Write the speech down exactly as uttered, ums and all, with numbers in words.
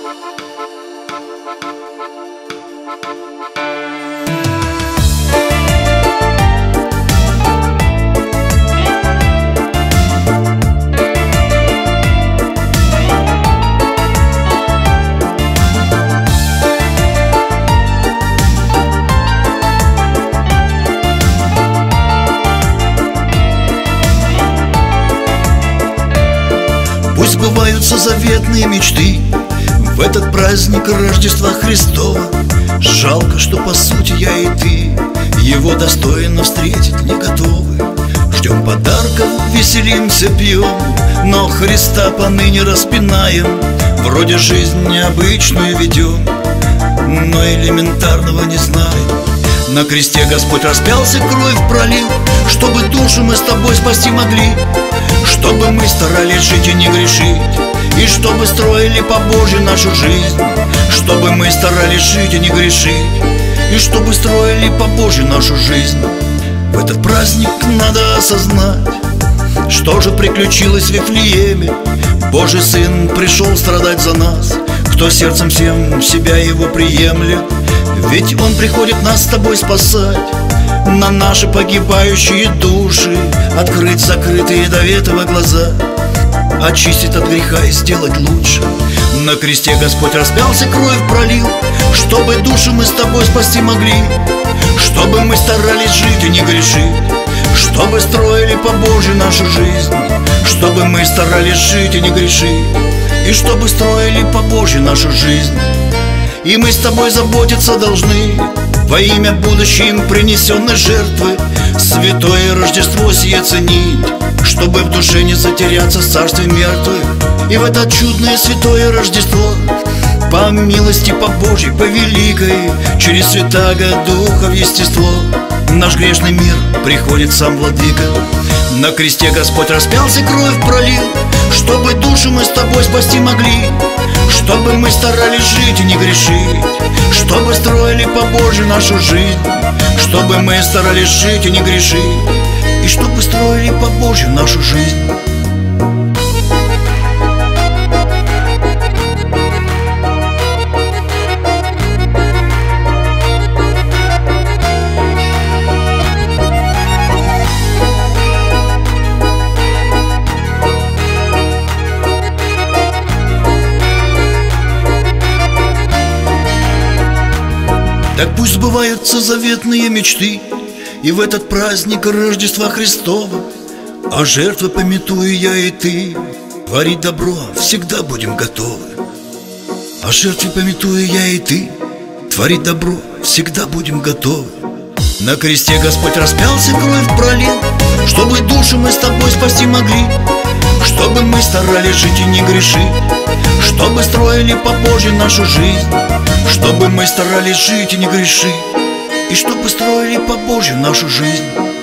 Пусть сбываются заветные мечты в этот праздник Рождества Христова. Жалко, что по сути я и ты его достойно встретить не готовы. Ждем подарков, веселимся, пьем, но Христа поныне распинаем. Вроде жизнь необычную ведем, но элементарного не знаем. На кресте Господь распялся, кровь пролил, чтобы душу мы с тобой спасти могли, чтобы мы старались жить и не грешить, и чтобы строили по Божью нашу жизнь. Чтобы мы старались жить и не грешить, и чтобы строили по Божью нашу жизнь. В этот праздник надо осознать, что же приключилось в Вифлееме. Божий Сын пришел страдать за нас, кто сердцем всем себя Его приемлет. Ведь Он приходит нас с тобой спасать, на наши погибающие души открыть закрытые до этого глаза, очистить от греха и сделать лучше. На кресте Господь распялся, кровь пролил, чтобы душу мы с тобой спасти могли, чтобы мы старались жить и не грешить, чтобы строили по Божью нашу жизнь. Чтобы мы старались жить и не грешить, и чтобы строили по Божью нашу жизнь. И мы с тобой заботиться должны во имя будущей им принесенной жертвы, святое Рождество сие ценить, чтобы в душе не затеряться в царстве мертвых. И в это чудное святое Рождество, по милости по Божьей, по великой, через Святаго Духа в естество, наш грешный мир приходит сам Владыка. На кресте Господь распялся, кровь пролил, чтобы душу мы с тобой спасти могли, чтобы мы старались жить и не грешить, чтобы строили по Божью нашу жизнь. Чтобы мы старались жить и не грешить, и чтобы строили по Божью нашу жизнь. Так пусть сбываются заветные мечты и в этот праздник Рождества Христова. А жертвы памятуя я и ты, творить добро всегда будем готовы. А жертвы памятуя я и ты, творить добро всегда будем готовы. На кресте Господь распялся, кровь пролил, чтобы душу мы с тобой спасти могли, чтобы мы старались жить и не грешить, чтобы строили по Божью нашу жизнь. Чтобы мы старались жить и не грешить, и чтобы строили по Божью нашу жизнь.